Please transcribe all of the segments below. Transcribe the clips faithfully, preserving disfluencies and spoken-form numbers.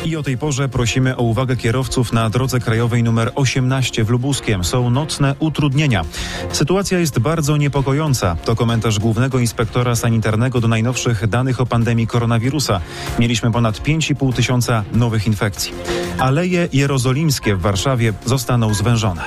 I o tej porze prosimy o uwagę kierowców na drodze krajowej nr osiemnaście w Lubuskiem. Są nocne utrudnienia. Sytuacja jest bardzo niepokojąca. To komentarz głównego inspektora sanitarnego do najnowszych danych o pandemii koronawirusa. Mieliśmy ponad pięć i pół tysiąca nowych infekcji. Aleje jerozolimskie w Warszawie zostaną zwężone.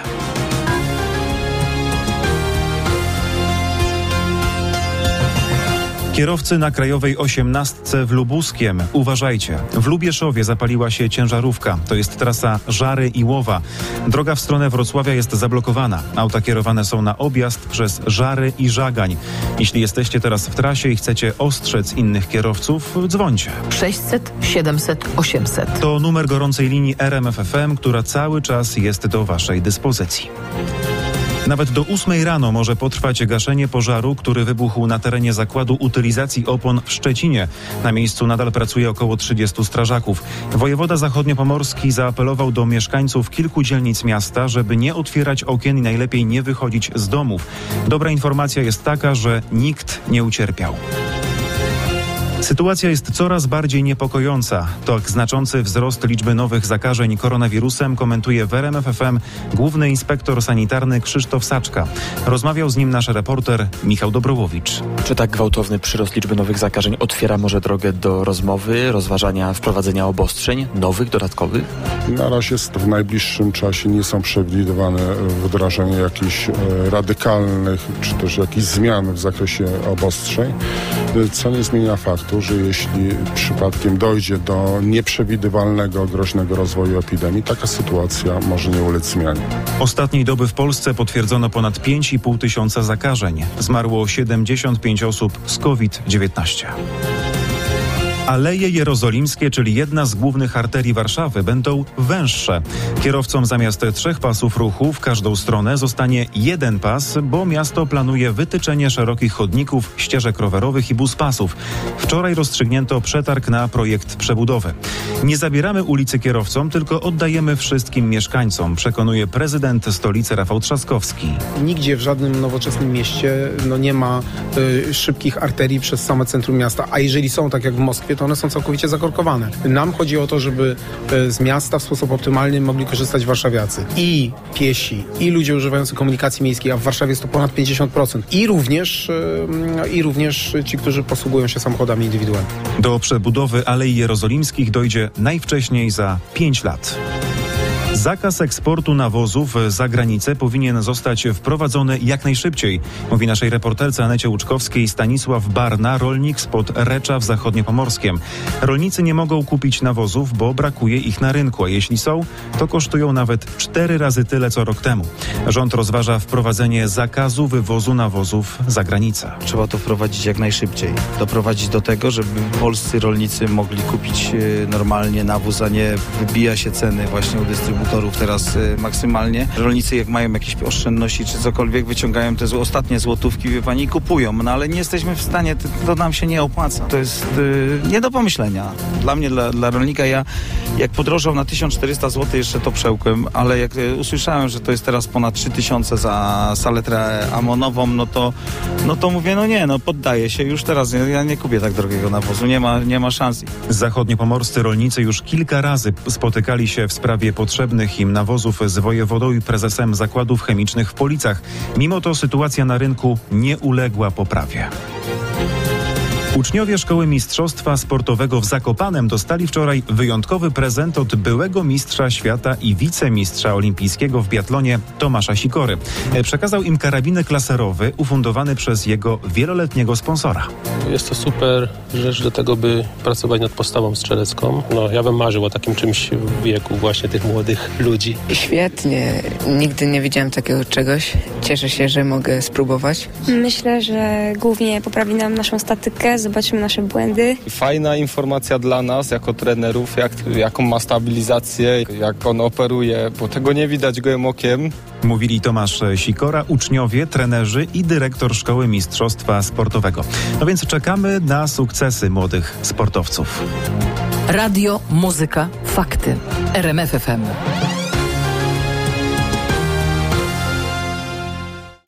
Kierowcy na krajowej osiemnastce w Lubuskiem. Uważajcie. W Lubieszowie zapaliła się ciężarówka. To jest trasa Żary i Łowa. Droga w stronę Wrocławia jest zablokowana. Auta kierowane są na objazd przez Żary i Żagań. Jeśli jesteście teraz w trasie i chcecie ostrzec innych kierowców, dzwońcie. sześćset, siedemset, osiemset. To numer gorącej linii R M F F M, która cały czas jest do waszej dyspozycji. Nawet do ósmej rano może potrwać gaszenie pożaru, który wybuchł na terenie zakładu utylizacji opon w Szczecinie. Na miejscu nadal pracuje około trzydziestu strażaków. Wojewoda zachodniopomorski zaapelował do mieszkańców kilku dzielnic miasta, żeby nie otwierać okien i najlepiej nie wychodzić z domów. Dobra informacja jest taka, że nikt nie ucierpiał. Sytuacja jest coraz bardziej niepokojąca. To znaczący wzrost liczby nowych zakażeń koronawirusem komentuje w R M F F M główny inspektor sanitarny Krzysztof Saczka. Rozmawiał z nim nasz reporter Michał Dobrołowicz. Czy tak gwałtowny przyrost liczby nowych zakażeń otwiera może drogę do rozmowy, rozważania wprowadzenia obostrzeń, nowych, dodatkowych? Na razie w najbliższym czasie nie są przewidywane wdrażanie jakichś radykalnych czy też jakichś zmian w zakresie obostrzeń, co nie zmienia faktu, że jeśli przypadkiem dojdzie do nieprzewidywalnego, groźnego rozwoju epidemii, taka sytuacja może nie ulec zmianie. Ostatniej doby w Polsce potwierdzono ponad pięć i pół tysiąca zakażeń. Zmarło siedemdziesiąt pięć osób z COVID dziewiętnaście. Aleje jerozolimskie, czyli jedna z głównych arterii Warszawy, będą węższe. Kierowcom zamiast trzech pasów ruchu w każdą stronę zostanie jeden pas, bo miasto planuje wytyczenie szerokich chodników, ścieżek rowerowych i buspasów. Wczoraj rozstrzygnięto przetarg na projekt przebudowy. Nie zabieramy ulicy kierowcom, tylko oddajemy wszystkim mieszkańcom, przekonuje prezydent stolicy Rafał Trzaskowski. Nigdzie w żadnym nowoczesnym mieście no, nie ma y, szybkich arterii przez same centrum miasta, a jeżeli są, tak jak w Moskwie, to one są całkowicie zakorkowane. Nam chodzi o to, żeby z miasta w sposób optymalny mogli korzystać warszawiacy. I piesi, i ludzie używający komunikacji miejskiej, a w Warszawie jest to ponad pięćdziesiąt procent. I również, i również ci, którzy posługują się samochodami indywidualnymi. Do przebudowy Alei Jerozolimskich dojdzie najwcześniej za pięć lat. Zakaz eksportu nawozów za granicę powinien zostać wprowadzony jak najszybciej, mówi naszej reporterce Anecie Łuczkowskiej Stanisław Barna, rolnik spod Recza w Zachodniopomorskiem. Rolnicy nie mogą kupić nawozów, bo brakuje ich na rynku, a jeśli są, to kosztują nawet cztery razy tyle co rok temu. Rząd rozważa wprowadzenie zakazu wywozu nawozów za granicę. Trzeba to wprowadzić jak najszybciej. Doprowadzić do tego, żeby polscy rolnicy mogli kupić normalnie nawóz, a nie wybija się ceny właśnie u dystrybutorów teraz y, maksymalnie. Rolnicy jak mają jakieś oszczędności czy cokolwiek, wyciągają te zł- ostatnie złotówki, wie pani, i kupują. No ale nie jesteśmy w stanie, to, to nam się nie opłaca. To jest y, nie do pomyślenia. Dla mnie, dla, dla rolnika, ja jak podrożał na tysiąc czterysta złotych, jeszcze to przełkłem, ale jak y, usłyszałem, że to jest teraz ponad trzy tysiące za saletrę amonową, no to, no to mówię, no nie, no poddaję się. Już teraz ja, ja nie kupię tak drogiego nawozu. Nie ma, nie ma szans. Zachodniopomorscy rolnicy już kilka razy spotykali się w sprawie potrzebnych im nawozów z wojewodą i prezesem zakładów chemicznych w Policach. Mimo to sytuacja na rynku nie uległa poprawie. Uczniowie Szkoły Mistrzostwa Sportowego w Zakopanem dostali wczoraj wyjątkowy prezent od byłego mistrza świata i wicemistrza olimpijskiego w biatlonie Tomasza Sikory. Przekazał im karabiny laserowy ufundowany przez jego wieloletniego sponsora. Jest to super rzecz do tego, by pracować nad postawą strzelecką. No, ja bym marzył o takim czymś w wieku właśnie tych młodych ludzi. Świetnie. Nigdy nie widziałam takiego czegoś. Cieszę się, że mogę spróbować. Myślę, że głównie poprawi nam naszą statykę, zobaczymy nasze błędy. Fajna informacja dla nas jako trenerów, jak, jaką ma stabilizację, jak on operuje, bo tego nie widać gołym okiem. Mówili Tomasz Sikora, uczniowie, trenerzy i dyrektor Szkoły Mistrzostwa Sportowego. No więc czekamy na sukcesy młodych sportowców. Radio, muzyka, fakty. R M F F M.